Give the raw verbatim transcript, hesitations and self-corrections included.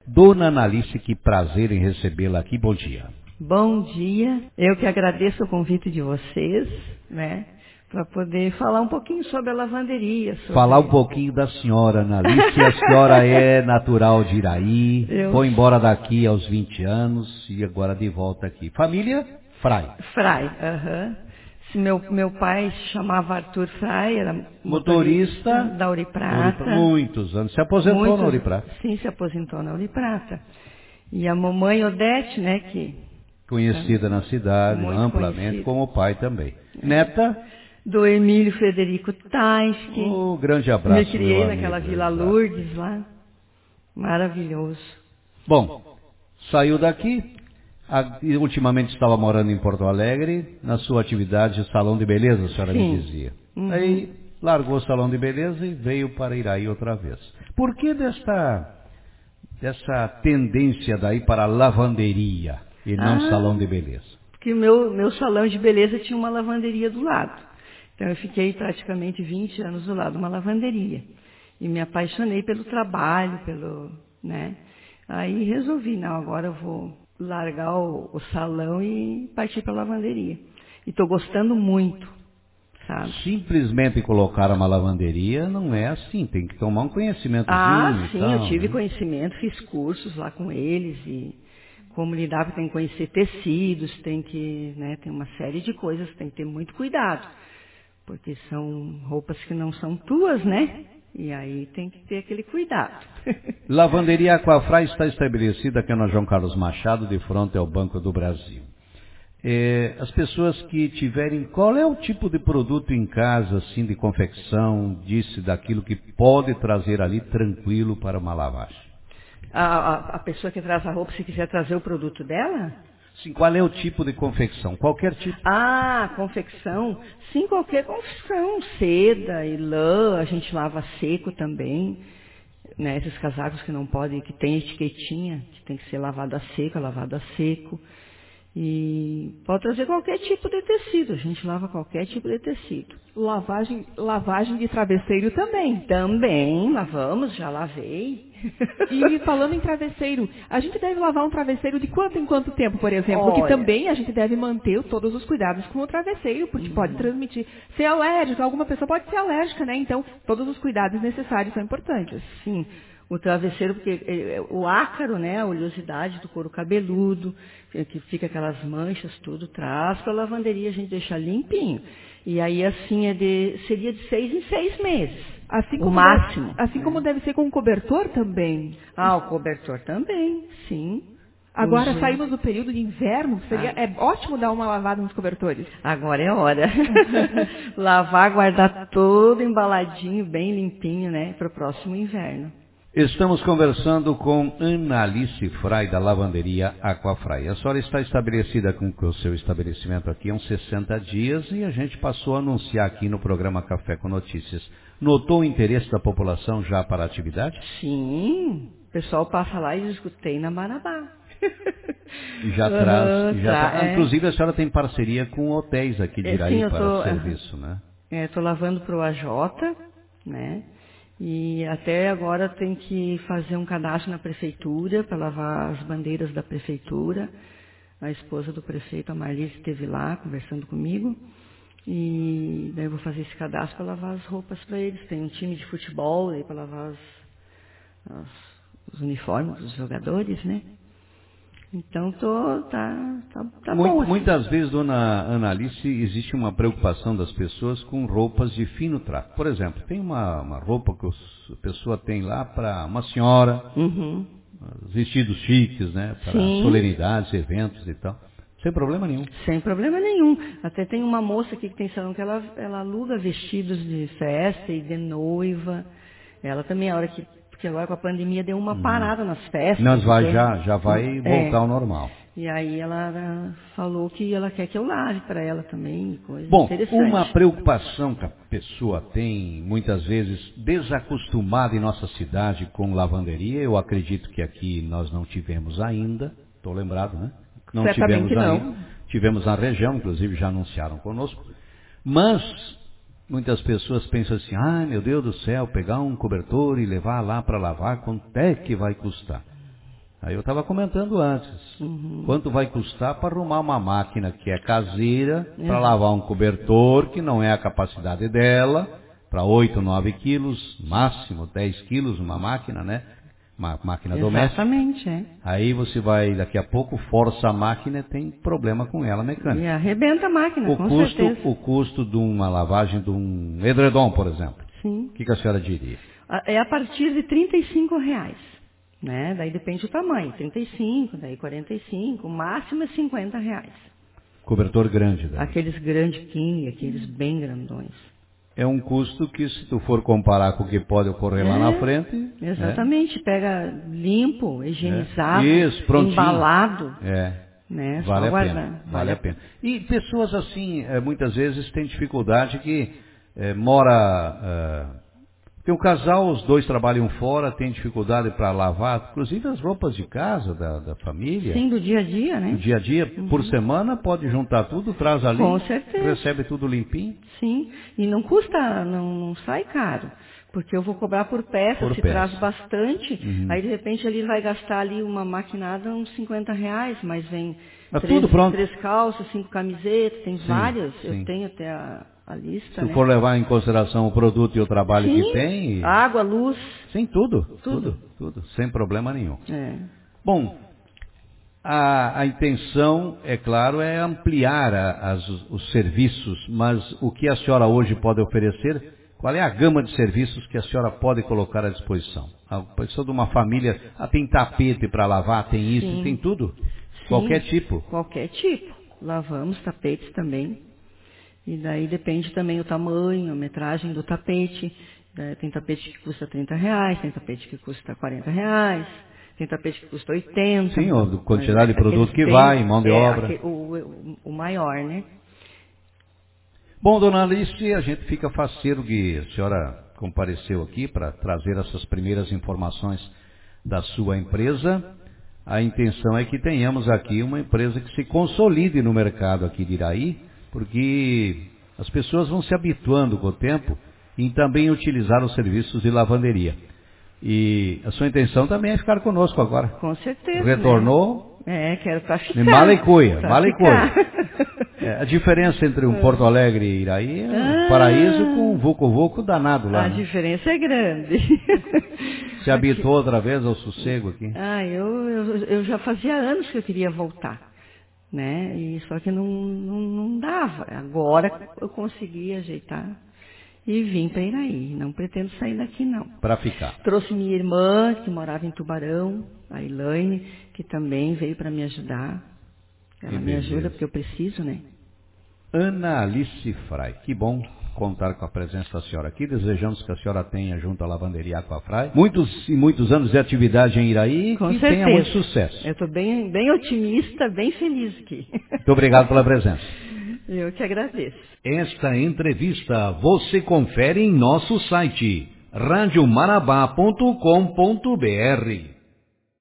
Dona Analice, que prazer em recebê-la aqui. Bom dia. Bom dia. Eu que agradeço o convite de vocês, né? Para poder falar um pouquinho sobre a lavanderia. Sobre... Falar um pouquinho da senhora Analice. A senhora é natural de Iraí, Eu... foi embora daqui aos vinte anos e agora de volta aqui. Família Frei. Frei, aham. Uhum. Meu, meu pai se chamava Arthur Frei, era motorista, motorista da Ouriprata. Muitos anos. Se aposentou Muitos, na Ouriprata. Sim, se aposentou na Ouriprata. E a mamãe Odete, né, que... Conhecida é, na cidade, amplamente, conhecida. Como o pai também. Neta... Do Emílio Frederico Taisque. Um grande abraço, me criei meu naquela amigo, Vila exato. Lourdes lá. Maravilhoso. Bom, saiu daqui, a, ultimamente estava morando em Porto Alegre, na sua atividade de salão de beleza, a senhora Sim. me dizia. Uhum. Aí largou o salão de beleza e veio para Iraí outra vez. Por que desta, dessa tendência daí para a lavanderia e não ah, salão de beleza? Porque o meu, meu salão de beleza tinha uma lavanderia do lado. Então, eu fiquei praticamente vinte anos do lado de uma lavanderia. E me apaixonei pelo trabalho, pelo, né? Aí resolvi, não, agora eu vou largar o, o salão e partir para a lavanderia. E estou gostando muito, sabe? Simplesmente colocar uma lavanderia não é assim, tem que tomar um conhecimento. Ah, sim, tal, eu tive né? conhecimento, fiz cursos lá com eles e como lidar, tem que conhecer tecidos, tem que, né, tem uma série de coisas, tem que ter muito cuidado. Porque são roupas que não são tuas, né? E aí tem que ter aquele cuidado. Lavanderia Aquafrei está estabelecida aqui na João Carlos Machado, de frente ao Banco do Brasil. É, as pessoas que tiverem, qual é o tipo de produto em casa, assim, de confecção, disse, daquilo que pode trazer ali tranquilo para uma lavagem? A, a, a pessoa que traz a roupa, se quiser trazer o produto dela? Sim, qual é o tipo de confecção? Qualquer tipo? Ah, confecção? Sim, qualquer confecção. Seda e lã, a gente lava seco também. Né? Esses casacos que não podem, que tem etiquetinha, que tem que ser lavado a seco, lavado a seco. E pode trazer qualquer tipo de tecido, a gente lava qualquer tipo de tecido. Lavagem, lavagem de travesseiro também? Também, lavamos, já lavei. E falando em travesseiro, a gente deve lavar um travesseiro de quanto em quanto tempo, por exemplo? Olha, porque também a gente deve manter todos os cuidados com o travesseiro, porque uhum. pode transmitir, ser alérgico, alguma pessoa pode ser alérgica, né? Então, todos os cuidados necessários são importantes. Sim. O travesseiro, porque o ácaro, né, a oleosidade do couro cabeludo, que fica aquelas manchas, tudo, traz para a lavanderia, a gente deixa limpinho. E aí, assim, é de, seria de seis em seis meses, assim o como máximo. Deve, assim né? como deve ser com o cobertor também. Ah, o cobertor também, sim. Agora, Os... saímos do período de inverno, seria, ah. é ótimo dar uma lavada nos cobertores. Agora é hora. Lavar, guardar todo embaladinho, bem limpinho, né, para o próximo inverno. Estamos conversando com Analice Frei, da lavanderia Aquafrei. A senhora está estabelecida com o seu estabelecimento aqui há uns sessenta dias e a gente passou a anunciar aqui no programa Café com Notícias. Notou o interesse da população já para a atividade? Sim, o pessoal passa lá e escutei na Marabá. E já traz, uh, já tá, tra... é. Inclusive a senhora tem parceria com hotéis aqui de Iraí é, sim, para tô, serviço, uh, né? Estou lavando para o A J, né? E até agora tem que fazer um cadastro na prefeitura para lavar as bandeiras da prefeitura. A esposa do prefeito, a Marlise, esteve lá conversando comigo. E daí eu vou fazer esse cadastro para lavar as roupas para eles. Tem um time de futebol aí para lavar as, as, os uniformes dos jogadores, né? Então, tô, tá, tá, tá Muito, bom. Assim. Muitas vezes, dona Analice, existe uma preocupação das pessoas com roupas de fino trato. Por exemplo, tem uma, uma roupa que a pessoa tem lá para uma senhora, uhum. vestidos chiques, né? Para Sim. solenidades, eventos e tal. Sem problema nenhum. Sem problema nenhum. Até tem uma moça aqui que tem salão que ela, ela aluga vestidos de festa e de noiva. Ela também, a hora que... Porque agora com a pandemia deu uma parada nas festas. Nós vai, porque, já, já vai voltar é, ao normal. E aí ela, ela falou que ela quer que eu lave para ela também, coisa Bom, interessante. uma preocupação que a pessoa tem, muitas vezes, desacostumada em nossa cidade com lavanderia, eu acredito que aqui nós não tivemos ainda, estou lembrado, né? Não Certamente tivemos não. ainda. Tivemos na região, inclusive já anunciaram conosco, mas... Muitas pessoas pensam assim, ah, meu Deus do céu, pegar um cobertor e levar lá para lavar, quanto é que vai custar? Aí eu estava comentando antes, Uhum. quanto vai custar para arrumar uma máquina que é caseira, para lavar um cobertor, que não é a capacidade dela, para oito, nove quilos, máximo dez quilos uma máquina, né? Uma máquina doméstica. Exatamente, é. Aí você vai, daqui a pouco, força a máquina e tem problema com ela mecânica. E arrebenta a máquina, O com custo, certeza. o custo de uma lavagem de um edredom, por exemplo. Sim. O que, que a senhora diria? É a partir de trinta e cinco reais. Né? Daí depende do tamanho. trinta e cinco, daí quarenta e cinco, o máximo é cinquenta reais. Cobertor grande, daí. Aqueles grande king, aqueles bem grandões. É um custo que, se tu for comparar com o que pode ocorrer É, lá na frente... Exatamente. É. Pega limpo, higienizado, é. Isso, prontinho. embalado. É. Né? Vale Só a guardar. pena. Vale, vale a pena. E pessoas assim, muitas vezes têm dificuldade que é, mora... É, tem um casal, os dois trabalham fora, tem dificuldade para lavar, inclusive as roupas de casa, da, da família. Sim, do dia a dia, né? Do dia a dia, uhum. Por semana, pode juntar tudo, traz ali. Com certeza. Recebe tudo limpinho. Sim, e não custa, não, não sai caro. Porque eu vou cobrar por peça, por se peça. traz bastante, uhum. Aí de repente ele vai gastar ali uma maquinada uns cinquenta reais, mas vem é três, tudo pronto. três calças, cinco camisetas, tem sim, várias, sim. Eu tenho até a, a lista. Se né? for levar em consideração o produto e o trabalho sim, que tem. E... água, luz. Sim, tudo, tudo, tudo, tudo, sem problema nenhum. É. Bom, a, a intenção, é claro, é ampliar a, as, os serviços, mas o que a senhora hoje pode oferecer? Qual é a gama de serviços que a senhora pode colocar à disposição? A pessoa de uma família, ah, tem tapete para lavar, tem isso, sim. tem tudo? Sim, qualquer tipo? Qualquer tipo. Lavamos tapetes também. E daí depende também o tamanho, a metragem do tapete. Tem tapete que custa trinta reais, tem tapete que custa quarenta reais, tem tapete que custa oitenta. Sim, a quantidade de produto que tem, vai, mão de é, obra. Aquele, o, o maior, né? Bom, dona Alice, a gente fica faceiro que a senhora compareceu aqui para trazer essas primeiras informações da sua empresa. A intenção é que tenhamos aqui uma empresa que se consolide no mercado aqui de Iraí, porque as pessoas vão se habituando com o tempo em também utilizar os serviços de lavanderia. E a sua intenção também é ficar conosco agora. Com certeza. Retornou? Né? É, quero para ficar. Malicuia, malicuia. É, a diferença entre um Porto Alegre e Iraí é um ah, paraíso com um vucu-vucu danado lá. A né? diferença é grande. Se habituou outra vez ao sossego aqui? Ah, eu, eu, eu já fazia anos que eu queria voltar. Né? E só que não, não, não dava. Agora eu consegui ajeitar e vim para Iraí. Não pretendo sair daqui, não. Para ficar. Trouxe minha irmã, que morava em Tubarão, a Elaine, que também veio para me ajudar. Ela que me beleza. Ajuda porque eu preciso, né? Ana Alice Frei, que bom contar com a presença da senhora aqui. Desejamos que a senhora tenha, junto à lavanderia Aquafry, muitos e muitos anos de atividade em Iraí com e certeza. Tenha muito sucesso. Eu estou bem, bem otimista, bem feliz aqui. Muito obrigado pela presença. Eu que agradeço. Esta entrevista você confere em nosso site rádio marabá ponto com ponto br.